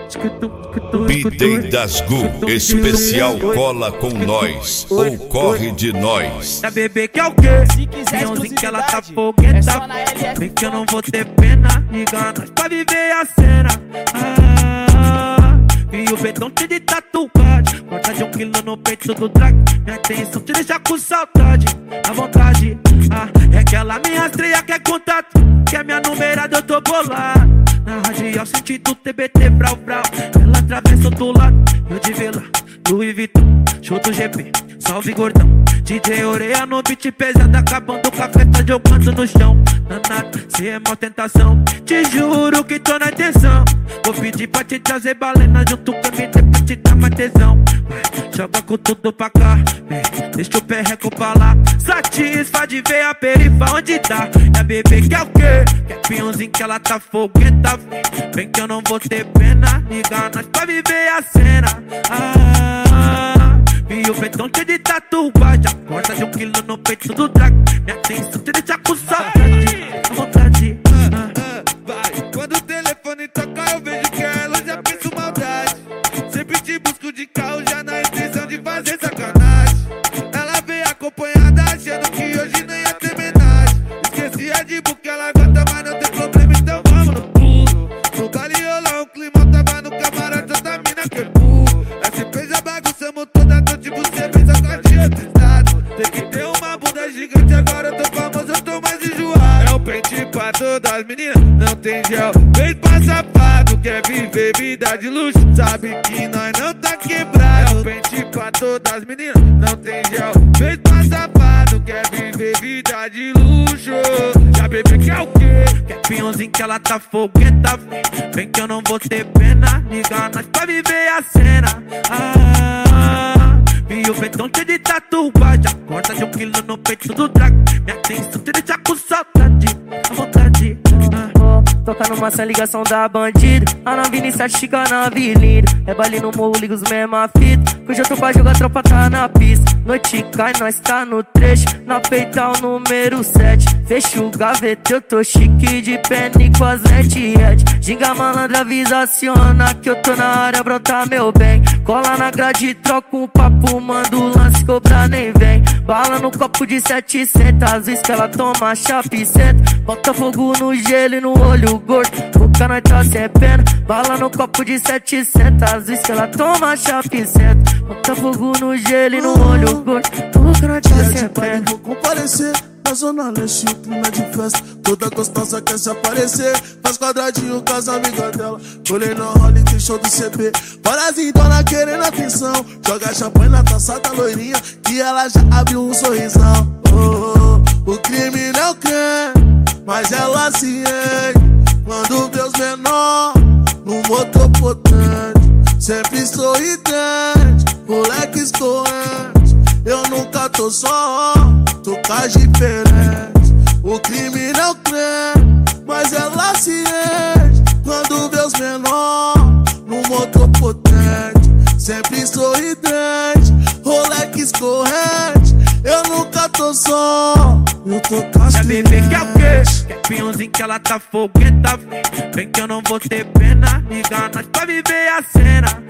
B-Day das Gu, especial cola com nós, ou corre de nós. A bebê que é o quê? Pinhãozinho que ela tá fogueta. Vem que eu não vou ter pena, liga nós pra viver a cena. E o betão cheio de tatuagem, corta de 1 quilo no peito do drag. Minha atenção te deixa com saudade, à vontade. É que ela me rastreia, quer contato, que é minha numerada, eu tô bolado. Na radial sentido TBT, brau brau. Ela atravessa outro lado, eu de vela, Louis Vuitton, show do GP, salve gordão. DJ Oreia no beat pesado, acabando com a festa, jogando no chão. Danado, cê é mó tentação, te juro que tô na intenção. Vou pedir pra te trazer balena junto com MD pra te dar mais tesão. Joga com tudo pra cá, deixa o perreco pra lá. Satisfa de ver a perifa onde tá. E a bebê que é o quê? Que é pinhãozinho que ela tá fogueta. Vem que eu não vou ter pena, liga nós pra viver a cena. E o betão cheio de tatuagem, corta de 1 quilo no peito do drag. Minha atenção te deixa com saudade, à vontade. Vai, quando o telefone toca eu vejo que ela já pensa maldade. Sempre te busco de carro já na intenção de fazer sacanagem. Ela veio acompanhada achando que hoje nem ia ter homenagem. Esqueci a de porque ela gosta, mas não tem problema, então vamos no pulo. No baile rolou um clima, tava no camarote, essa mina que é burro. SP já bagunçamos toda noite, você fez a quartinha do estado. Tem que ter uma bunda gigante, agora eu tô famoso, eu tô mais enjoado. É o pente pra todas as meninas, não tem gel. Vem pra safado, quer viver vida de luxo, sabe que nós não tá quebrado. É o pente pra todas as meninas, não tem gel. Vem pra safado, quer viver vida de luxo. Já bebê que é o quê? Que é pinhãozinho que ela tá fogueta. Vem que eu não vou ter pena, liga nós pra viver a cena. E o betão cheio de tatuagem, corta de 1 quilo no peito do drag. Minha atenção te deixa com saudade, à vontade. Toca numa sem ligação da bandida. A nave iniciante chica na avenida. É baile no morro, liga os mesma fita. Que hoje eu tô pra jogar, tropa tá na pista. Noite cai, nós tá no trecho. Na peital número 7. Fecha o gaveta, eu tô chique de penny com as red. Ginga malandra, avisa, aciona que eu tô na área, brota meu bem. Cola na grade, troca um papo, manda o lance, cobra nem vem. Bala no copo de 700, às vezes que ela toma chape senta. Bota fogo no gelo e no olho gordo, o canal tá sem pena. Bala no copo de 700, às vezes que ela toma chape senta. Bota fogo no gelo e no olho gordo, o canal tá sem pena. Vou comparecer na zona leste, o clima de festa. Toda gostosa quer se aparecer, faz quadradinho com as amigas dela. Colei na rola e tem show do CB. Parazitona querendo atenção, joga champanhe na taça da loirinha, que ela já abriu um sorrisão. O crime não quer, mas ela se ergue quando vê os menor no motor potente. Sempre sorridente, moleque escorrente. Eu nunca tô só, tô com as diferentes. O crime não crê, mas ela se enche quando vê os menor no motor potente. Sempre sorridente, Rolex escorrente. Eu nunca tô só, eu tô com as clientes. Bebê que é o quê? Que é pinhãozinho que ela tá fogueta. Vem que eu não vou ter pena, liga nós pra viver a cena.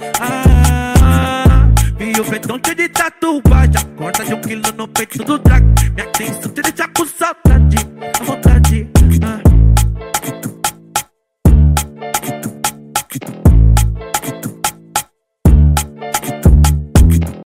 E o betão cheio de tatuagem, corta de 1 quilo no peito do drag. Minha atenção